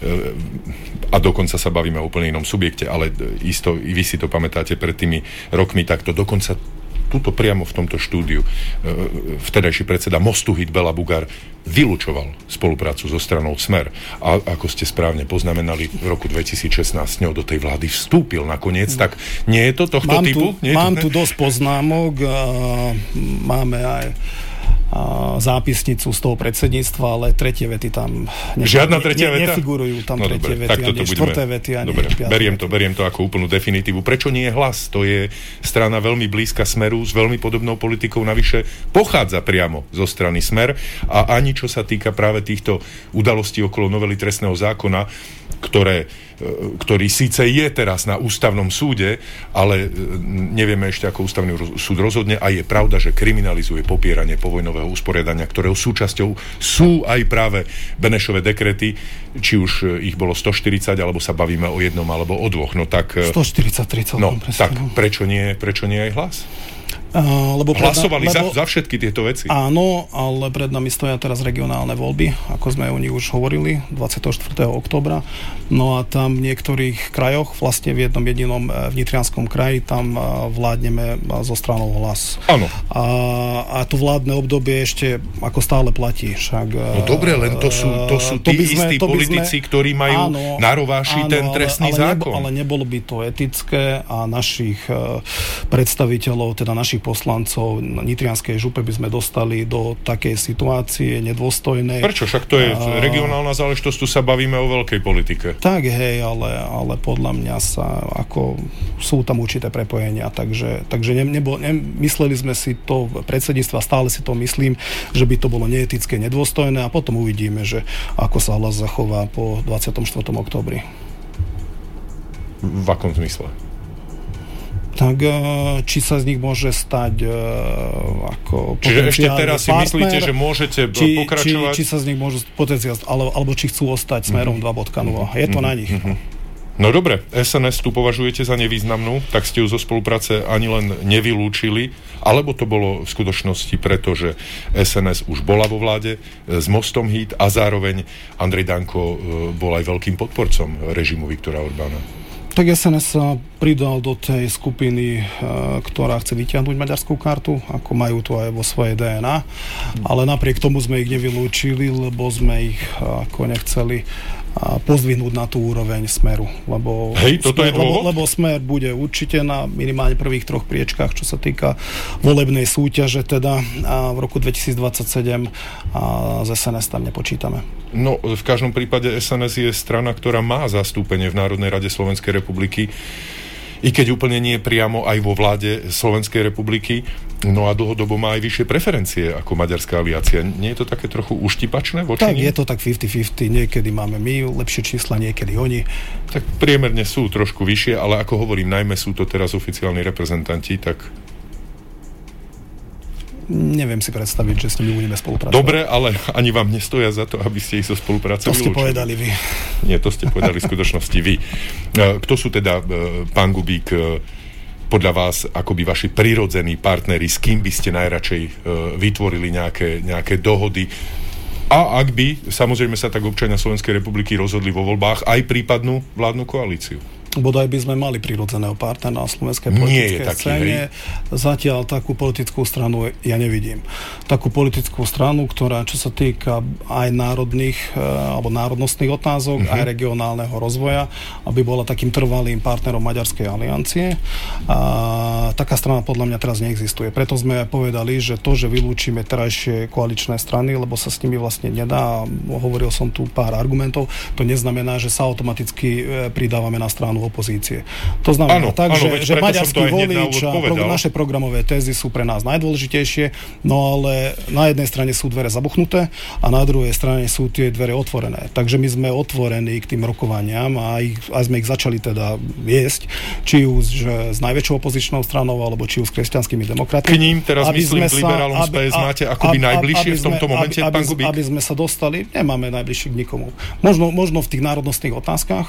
a dokonca sa bavíme o úplne inom subjekte, ale isto, i vy si to pamätáte pred tými rokmi takto, dokonca tuto priamo v tomto štúdiu vtedajší predseda Mostu Hit Bela Bugar vylúčoval spoluprácu so stranou Smer. A ako ste správne poznamenali, v roku dvetisícšestnásť s ňou do tej vlády vstúpil nakoniec, tak nie je to tohto mám typu? Tu, nie mám to, tu dosť poznámok, a máme aj a zápisnicu z toho predsedníctva, ale tretie vety tam ne, žiadna tretia ne, veta? Nefigurujú tam no, tretie dobre, vety, tak ani štvrté vety, ani dobre, piaté beriem vety. to, beriem to ako úplnú definitívu. Prečo nie je Hlas? To je strana veľmi blízka Smeru, s veľmi podobnou politikou, navyše pochádza priamo zo strany Smer a ani čo sa týka práve týchto udalostí okolo novely trestného zákona, ktoré, ktorý síce je teraz na ústavnom súde, ale nevieme ešte, ako ústavný súd rozhodne, a je pravda, že kriminalizuje popieranie povolenia povojnového usporiadania, ktorého súčasťou sú aj práve Benešové dekrety, či už ich bolo stoštyridsať, alebo sa bavíme o jednom, alebo o dvoch. No tak... stoštyridsaťtri celkom no, presne. Tak prečo nie, prečo nie aj Hlas? Uh, lebo Hlasovali lebo, za, za všetky tieto veci. Áno, ale pred nami stoja teraz regionálne voľby, ako sme o nich už hovorili, dvadsiateho štvrtého októbra. No a tam v niektorých krajoch, vlastne v jednom jedinom v Nitrianskom kraji, tam vládneme zo stranou Hlas. Áno. A, a to vládne obdobie ešte ako stále platí. Však, no dobre, len to sú, to sú to tí sme, istí to politici, sme, ktorí majú áno, na rováši áno, ten trestný ale, ale zákon. Nebo, ale nebolo by to etické a našich uh, predstaviteľov, teda našich poslancov na Nitrianskej župe by sme dostali do takej situácie nedôstojnej. Prečo? Však to je a... regionálna záležitosť, tu sa bavíme o veľkej politike. Tak, hej, ale, ale podľa mňa sa ako sú tam určité prepojenia, takže, takže ne, nebo, ne, mysleli sme si to predsedníctva, stále si to myslím, že by to bolo neetické, nedôstojné a potom uvidíme, že ako sa Hlas zachová po dvadsiateho štvrtého októbri. V akom zmysle? Tak či sa z nich môže stať uh, ako Čiže ešte teraz si partner, myslíte, že môžete či, pokračovať? Či, či sa z nich môžu potenciálne, alebo, alebo či chcú ostať smerom mm-hmm. dva bodka nula. Je to mm-hmm. na nich. Mm-hmm. No dobre, es en es tu považujete za nevýznamnú, tak ste ju zo spolupráce ani len nevylúčili, alebo to bolo v skutočnosti preto, že es en es už bola vo vláde s Mostom Híd a zároveň Andrej Danko bol aj veľkým podporcom režimu Viktora Orbána? Tak es en es sa pridal do tej skupiny, ktorá chce vyťahnuť maďarskú kartu, ako majú to aj vo svojej dé en á, ale napriek tomu sme ich nevylúčili, lebo sme ich ako nechceli pozdvihnúť na tú úroveň Smeru, lebo, Hej, toto smer, je lebo, lebo Smer bude určite na minimálne prvých troch priečkách, čo sa týka volebnej súťaže, teda a v roku dvetisícdvadsaťsedem a z es en es tam nepočítame. No, v každom prípade es en es je strana, ktorá má zastúpenie v Národnej rade Slovenskej republiky, i keď úplne nie priamo aj vo vláde Slovenskej republiky, no a dlhodobo má aj vyššie preferencie ako Maďarská aliancia. Nie je to také trochu uštipačné voči Tak, nim? je to tak päťdesiat päťdesiat, niekedy máme my lepšie čísla, niekedy oni. Tak priemerne sú trošku vyššie, ale ako hovorím, najmä sú to teraz oficiálni reprezentanti, tak... Neviem si predstaviť, že s nimi budeme spolupracovať. Dobre, ale ani vám nestoja za to, aby ste ich zo spolupráce vylúčili. To ste povedali vy. Nie, to ste povedali v skutočnosti vy. Kto sú teda, pán Gubík, podľa vás akoby vaši prirodzení partneri, s kým by ste najradšej vytvorili nejaké, nejaké dohody? A ak by, samozrejme sa tak občania Slovenskej republiky rozhodli vo voľbách, aj prípadnú vládnu koalíciu? Bodaj by sme mali prirodzeného partnera na slovenskej politickej scéne. Zatiaľ takú politickú stranu ja nevidím. Takú politickú stranu, ktorá, čo sa týka aj národných alebo národnostných otázok, uh-huh. aj regionálneho rozvoja, aby bola takým trvalým partnerom Maďarskej aliancie. A taká strana podľa mňa teraz neexistuje. Preto sme povedali, že to, že vylúčime terajšie koaličné strany, lebo sa s nimi vlastne nedá, hovoril som tu pár argumentov, to neznamená, že sa automaticky pridávame na stranu opozície. To znamená ano, tak, ano, že, že maďarský volič a pro, naše programové tézy sú pre nás najdôležitejšie, no ale na jednej strane sú dvere zabuchnuté a na druhej strane sú tie dvere otvorené. Takže my sme otvorení k tým rokovaniam a ich, aj sme ich začali teda viesť, či už s najväčšou opozičnou stranou, alebo či už s kresťanskými demokratmi. K ním teraz myslím k liberálom z pé es máte akoby aby, najbližšie aby v tomto momente, aby, pán Gubík? Aby sme sa dostali, nemáme najbližšie k nikomu. Možno, možno v tých národnostných otázkach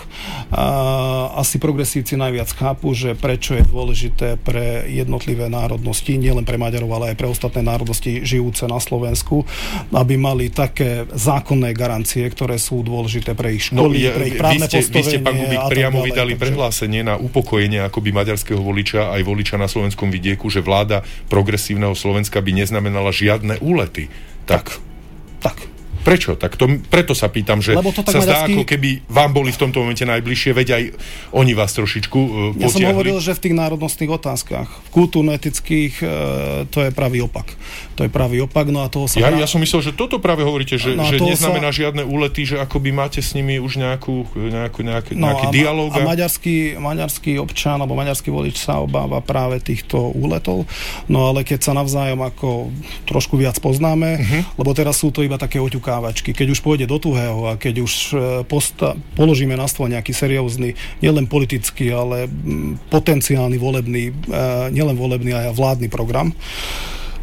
a, asi progresívci najviac chápu, že prečo je dôležité pre jednotlivé národnosti, nielen pre Maďarov, ale aj pre ostatné národnosti žijúce na Slovensku, aby mali také zákonné garancie, ktoré sú dôležité pre ich školy, no, je, pre ich právne vy ste, postavenie. Vy ste, pán Gubík, priamo ďalej, vydali takže... prehlásenie na upokojenie akoby maďarského voliča aj voliča na slovenskom vidieku, že vláda progresívneho Slovenska by neznamenala žiadne úlety. Tak. Tak. Prečo? Tak to, preto sa pýtam, že sa zdá, maďarský... ako keby vám boli v tomto momente najbližšie, veď aj oni vás trošičku uh, potiahli. Ja som hovoril, že v tých národnostných otázkach, v kultúrno-etických, uh, to je pravý opak. To je pravý opak, no a toho sa... Ja, prá... ja som myslel, že toto práve hovoríte, že, no že neznamená sa... žiadne úlety, že akoby máte s nimi už nejakú, nejakú, nejaký, no nejaký a, dialóg. A maďarský, maďarský občan alebo maďarský volič sa obáva práve týchto úletov, no ale keď sa navzájom ako trošku viac poznáme, uh-huh. lebo teraz sú to iba také oťuká keď už pôjde do tuhého a keď už posta- položíme na stôl nejaký seriózny, nielen politický, ale potenciálny volebný, nielen volebný, ale aj vládny program,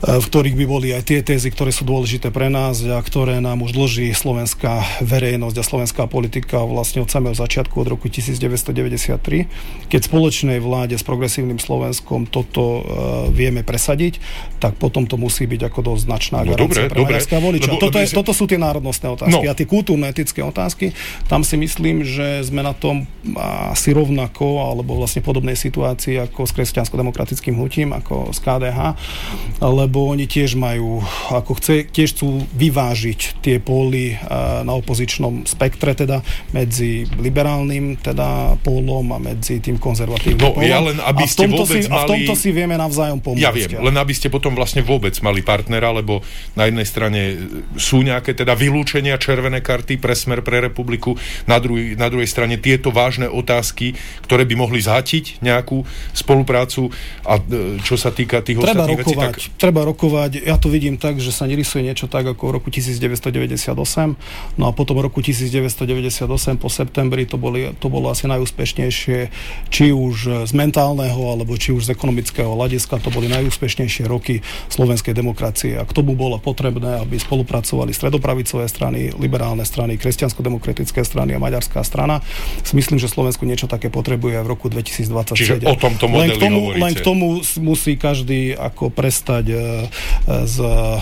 v ktorých by boli aj tie tézy, ktoré sú dôležité pre nás a ktoré nám už dlží slovenská verejnosť a slovenská politika vlastne od samého začiatku, od roku devätnásťstodeväťdesiattri, keď spoločnej vláde s progresívnym Slovenskom toto uh, vieme presadiť, tak potom to musí byť ako dosť značná no, garancia dobre, pre maďarského voliča. Lebo, toto, lebo, je, toto sú tie národnostné otázky. No. A tie kultúrno-etické otázky, tam si myslím, že sme na tom asi rovnako, alebo vlastne podobnej situácii ako s kresťansko-demokratickým hnutím, ako s ká dé há, lebo oni tiež majú, ako chce, tiež chcú vyvážiť tie póly na opozičnom spektre, teda medzi liberálnym teda pólom a medzi tým konzervatívnym no, pólom. Ja len, aby a, v ste tomto vôbec si, mali... a v tomto si vieme navzájom pomôcť. Ja viem, len aby ste potom vlastne vôbec mali partnera, lebo na jednej strane sú nejaké teda vylúčenia, červené karty pre Smer, pre Republiku, na, druhý, na druhej strane tieto vážne otázky, ktoré by mohli zhatiť nejakú spoluprácu a čo sa týka tých treba ostatných rokovať, vecí, tak... Treba rokovať, ja to vidím tak, že sa nerysuje niečo tak ako v roku devätnásťstodeväťdesiatosem, no a potom v roku devätnásťstodeväťdesiatosem po septembri to, boli, to bolo asi najúspešnejšie, či už z mentálneho, alebo či už z ekonomického hľadiska, to boli najúspešnejšie roky slovenskej demokracie. A k tomu bolo potrebné, aby spolupracovali stredopravicové strany, liberálne strany, kresťansko-demokratické strany a maďarská strana. Myslím, že Slovensku niečo také potrebuje aj v roku dvetisícdvadsaťsedem. Čiže o tomto modeli len k tomu, hovoríte. Len k tomu musí každý ako prestať e, s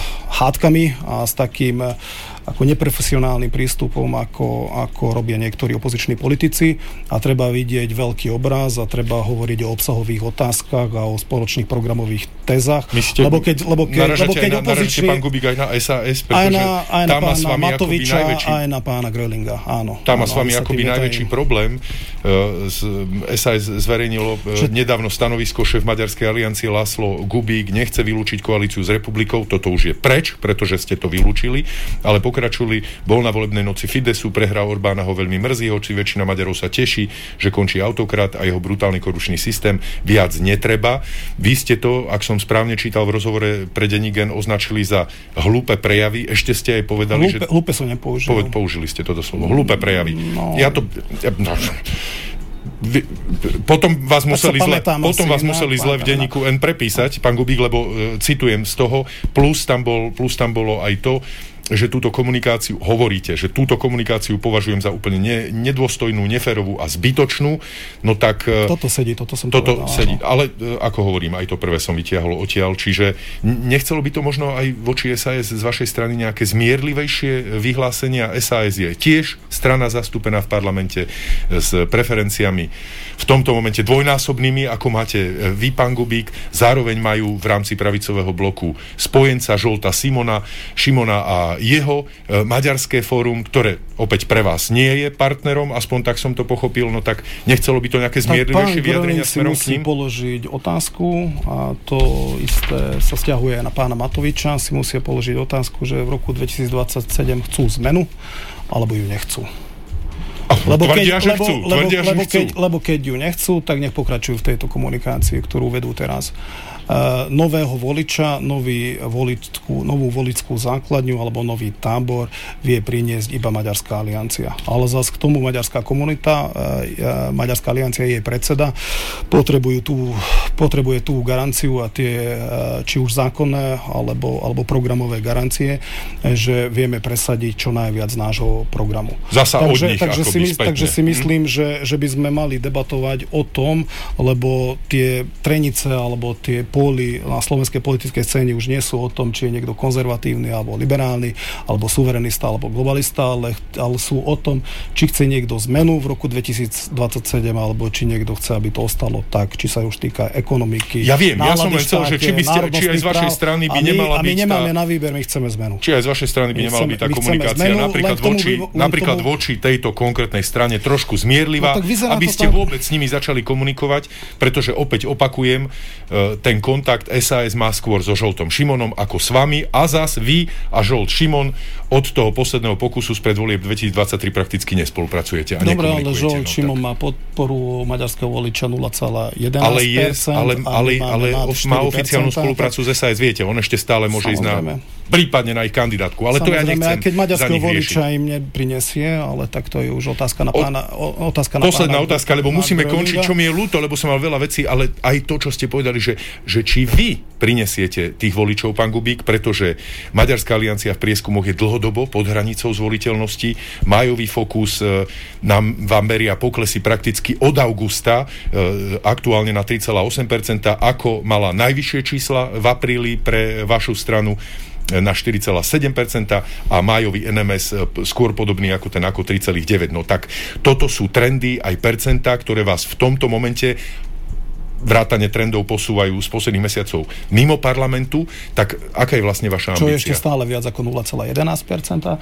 hádkami a s takým ako neprofesionálnym prístupom, ako, ako robia niektorí opoziční politici a treba vidieť veľký obraz a treba hovoriť o obsahových otázkach a o spoločných programových tézach. Myslíte, lebo keď, lebo keď, lebo keď aj na, opoziční... pán Kubík aj na es a es, aj pretože na, aj na tam má s pána vami Matoviča, najväčší... aj na pána Grölinga, áno. Tam má áno, s vami akoby najväčší problém. Uh, z, es a es zverejnilo uh, Čo... nedávno stanovisko šéf Maďarskej aliancie László Kubík, nechce vylúčiť koalíciu s Republikou, toto už je preč, pretože ste to vylúčili, ale pokračuli, bol na volebnej noci Fidesu, prehral Orbána, ho veľmi mrzí, hoci väčšina Maďarov sa teší, že končí autokrat a jeho brutálny korupčný systém, viac netreba. Vy ste to, ak som správne čítal v rozhovore pre Denigen, označili za hlúpe prejavy, ešte ste aj povedali, hlúpe, že... Hlúpe som nepoužil. Poved, použili ste toto slovo, hlúpe prejavy. No. Ja to... Ja, no, Vy, potom vás museli zle, potom vás museli zle v denníku N prepísať, pán Kubík, lebo e, citujem z toho, plus tam, bol, plus tam bolo aj to, že túto komunikáciu, hovoríte, že túto komunikáciu považujem za úplne ne, nedôstojnú, neférovú a zbytočnú, no tak... Toto sedí, toto som toto povedal. sedí, ale ako hovorím, aj to prvé som vytiahol odtiaľ, čiže nechcelo by to možno aj voči es a es z vašej strany nejaké zmierlivejšie vyhlásenia. es a es je tiež strana zastúpená v parlamente s preferenciami v tomto momente dvojnásobnými, ako máte vy, pán Kubík, zároveň majú v rámci pravicového bloku spojenca Žolta Simona, Šimona a jeho e, maďarské fórum, ktoré opäť pre vás nie je partnerom, aspoň tak som to pochopil, no tak nechcelo by to nejaké zmierlivejšie vyjadrenia smerom k ním? Pán Gröling si musí položiť otázku a to isté sa vzťahuje aj na pána Matoviča, si musia položiť otázku, že v roku dvetisícdvadsaťsedem chcú zmenu, alebo ju nechcú. Lebo keď, tvrdia, že lebo, chcú. lebo, Tvrdia, lebo, že chcú. keď, lebo keď ju nechcú, tak nech pokračujú v tejto komunikácii, ktorú vedú teraz. Uh, nového voliča, nový voličskú, novú voličskú základňu alebo nový tábor vie priniesť iba Maďarská aliancia. Ale zase k tomu maďarská komunita, uh, Maďarská aliancia, jej predseda, potrebujú tú, potrebuje tú garanciu a tie, uh, či už zákonné alebo, alebo programové garancie, že vieme presadiť čo najviac nášho programu. Zasa takže, od nich takže, si, spätne. takže si myslím, hmm. že, že by sme mali debatovať o tom, lebo tie trenice alebo tie póly na slovenskej politickej scéne už nie sú o tom, či je niekto konzervatívny alebo liberálny, alebo suverenista, alebo globalista, ale, ale sú o tom, či chce niekto zmenu v roku dvetisícdvadsaťsedem, alebo či niekto chce, aby to ostalo tak, či sa už týka ekonomiky. Ja viem, ja som len chcel, že či, by ste, či aj z vašej strany by nemala byť a my nemáme tá... na výber, my chceme zmenu. Či aj z vašej strany by nemala byť tá komunikácia zmenu, napríklad, voči, by, napríklad tomu... voči tejto konkrétnej strane trošku zmierlivá, no, aby ste tak... vôbec s nimi začali komunikovať, pretože opäť opakujem, ten kontakt es a es má skôr so Žoltom Šimonom ako s vami a zas vy a Žolt Šimon od toho posledného pokusu spred volieb dvetisícdvadsaťtri prakticky nespolupracujete a dobre, nekomunikujete. Ale Žolt no, Šimon má podporu maďarského voliča nula celá jedenásť percent. Ale, je, ale, ale, ale má oficiálnu spoluprácu s es a es, viete, on ešte stále môže ísť na prípadne na ich kandidátku. Ale Samozrejme, to ja nechcem keď maďarského za nich voliča riešiť. im neprinesie, ale tak to je už otázka na pána... O, otázka na Posledná pána, otázka, lebo musíme končiť, čo mi je ľúto, lebo som mal veľa vecí, ale aj to, čo ste povedali, že, že či vy prinesiete tých voličov, pán Gubík, pretože Maďarská aliancia v prieskumoch je dlhodobo pod hranicou zvoliteľnosti. Májový fokus e, nám vám beria poklesy prakticky od augusta, e, aktuálne na tri celé osem percenta, ako mala najvyššie čísla v apríli pre vašu stranu na štyri celé sedem percenta a májový en em es skôr podobný ako ten ako tri celé deväť. No tak toto sú trendy, aj percentá, ktoré vás v tomto momente vrátane trendov posúvajú z posledných mesiacov mimo parlamentu, tak aká je vlastne vaša ambícia? Čo je ešte stále viac ako nula celé jedenásť percenta.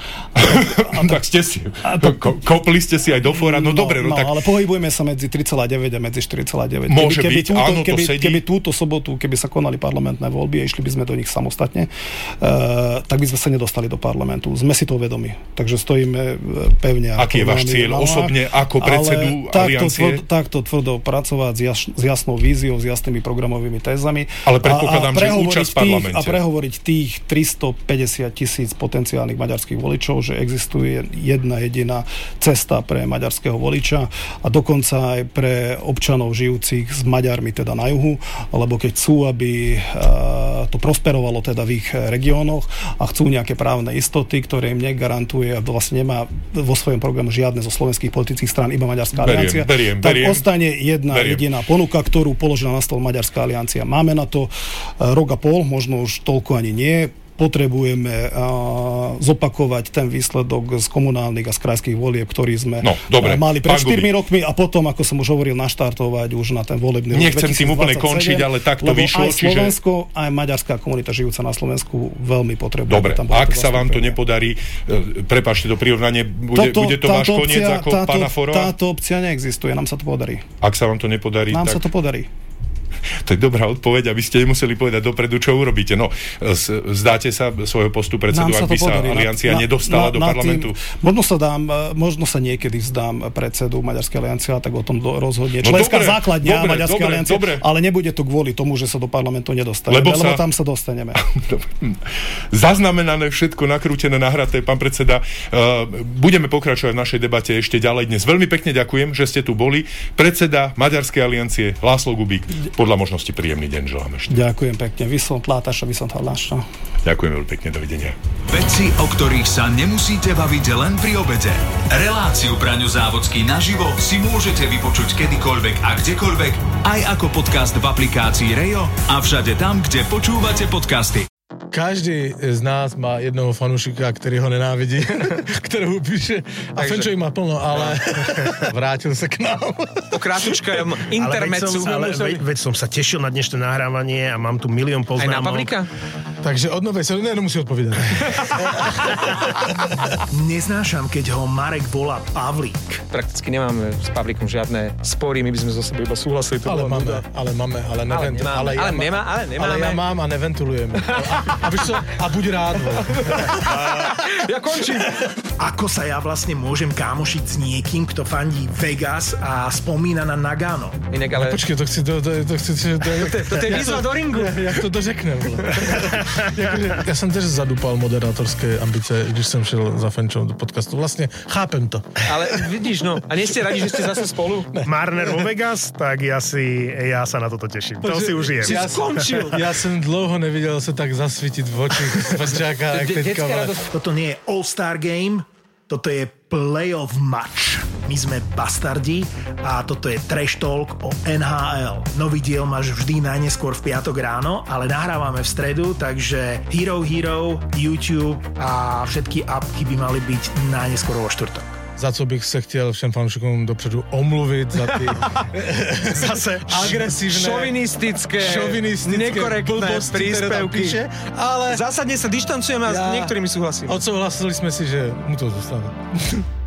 Tak ste si, to, ko, kopli ste si aj do fóra, no, no dobre. No, no tak... ale pohybujeme sa medzi tri celé deväť a medzi štyri celé deväť. Môže keby, byť, keby túto, áno, keby, to sedí. Keby túto sobotu, keby sa konali parlamentné voľby a išli by sme do nich samostatne, uh, tak by sme sa nedostali do parlamentu. Sme si to vedomi. Takže stojíme pevne. Aký je váš cieľ osobne ako predsedu aliancie? Takto tvrdo pracovať s, jas, s jasnou víziou, s jasnými programovými tézami. Ale predpokladám, že účasť v parlamente. A prehovoriť tých tristopäťdesiat tisíc potenciálnych maďarských voličov, že existuje jedna jediná cesta pre maďarského voliča a dokonca aj pre občanov žijúcich s Maďarmi teda na juhu, lebo keď chcú, aby uh, to prosperovalo teda v ich regiónoch a chcú nejaké právne istoty, ktoré im negarantuje a vlastne nemá vo svojom programu žiadne zo slovenských politických strán, iba Maďarská beriem, aliancia, beriem, tak beriem, ostane jedna beriem. jediná ponuka, ktorú položila na stôl Maďarská aliancia. Máme na to rok a pol, možno už toľko ani nie. Potrebujeme uh, zopakovať ten výsledok z komunálnych a z krajských volieb, ktorý sme no, dobre, mali pred štyrmi rokmi a potom, ako som už hovoril, naštartovať už na ten volebný rok Nechcem tým úplne končiť, ale tak to vyšlo. Aj Slovensko, čiže... aj maďarská komunita žijúca na Slovensku veľmi potrebuje. Dobre, ak sa vám to nepodarí, prepáčte to prirovnanie, bude, toto, bude to váš opcia, koniec ako táto, pána Forova? Táto opcia neexistuje, nám sa to podarí. Ak sa vám to nepodarí, nám tak... sa to podarí. To je dobrá odpoveď, aby ste nemuseli povedať dopredu, čo urobíte. No, zdáte sa svojho postu predsedu, ak by sa podarí. aliancia na, nedostala na, do na parlamentu? Tým, možno sa dám, možno sa niekedy vzdám predsedu Maďarskej aliancie, tak o tom do, rozhodne no členská dobre, základňa dobre, Maďarskej dobre, aliancie, dobre. Ale nebude to kvôli tomu, že sa do parlamentu nedostaneme, lebo, lebo sa... tam sa dostaneme. Zaznamenané všetko, nakrútené, nahraté, pán predseda. Uh, budeme pokračovať v našej debate ešte ďalej dnes. Veľmi pekne ďakujem, že ste tu boli. Predseda Maďarskej aliancie László Gubík, podľa možnosti príjemný deň želám ešte. Ďakujem pekne. Viszont látásra, viszont hallásra. Ďakujem veľmi pekne, dovidenia. Veci, o ktorých sa nemusíte baviť len pri obede. Reláciu Braňo Závodský naživo si môžete vypočuť kedykoľvek a kdekoľvek, aj ako podcast v aplikácii Rejo a všade tam, kde počúvate podcasty. Každý z nás má jednoho fanúšika, ktorý ho nenávidí, ktorého píše a Fenčo ich má plno, ale vrátil sa k nám. Po krátučkom intermezzu. Ale veď som, ale veď, veď som sa tešil na dnešné nahrávanie a mám tu milión poznámok. Aj na Pavlíka? Takže od novej sa nemusí odpovedať. Neznášam, keď ho Marek volá Pavlík. Prakticky nemáme s Pavlíkom žiadne spory, my by sme zo sebe iba súhlasili. To ale, máme, ale máme, ale nevent, ale, ale, ja ale, nemá, ale nemáme. Ale ja mám a neventulujem. A, a, a buď rád. Ja končím. Ako sa ja vlastne môžem kámošiť s niekým, kto fandí Vegas a spomína na Nagano? Inak, ale... No, počkej, to chci... To, to, to, chci, to, to, to, to je výzva do ringu. Jak to dořeknem. Ja som tiež zadúpal moderátorské ambice, když som šiel za Fenčom do podcastu. Vlastne chápem to. Ale vidíš, no. A nie ste radi, že ste zase spolu? Ne. Marner vo Vegas, tak ja si, ja sa na toto teším. To si užijem. Ja skončil. Ja som dlouho nevidel sa tak zasvietiť v oči Fenčáka. Toto nie je All-Star Game, toto je playoff match. My sme bastardi a toto je Trash Talk o en há el. Nový diel máš vždy najneskôr v piatok ráno, ale nahrávame v stredu, takže Hero Hero, YouTube a všetky apky by mali byť najneskôr vo štvrtok. Za co bych se chtěl všem fanoušikům dopředu omluvit za ty zase agresívne, šovinistické, šovinistické nekorektné príspevky. Píše, ale zásadne sa dištancujeme a ja, s niektorými súhlasím. Odsouhlasili sme si, že mu to zostáva.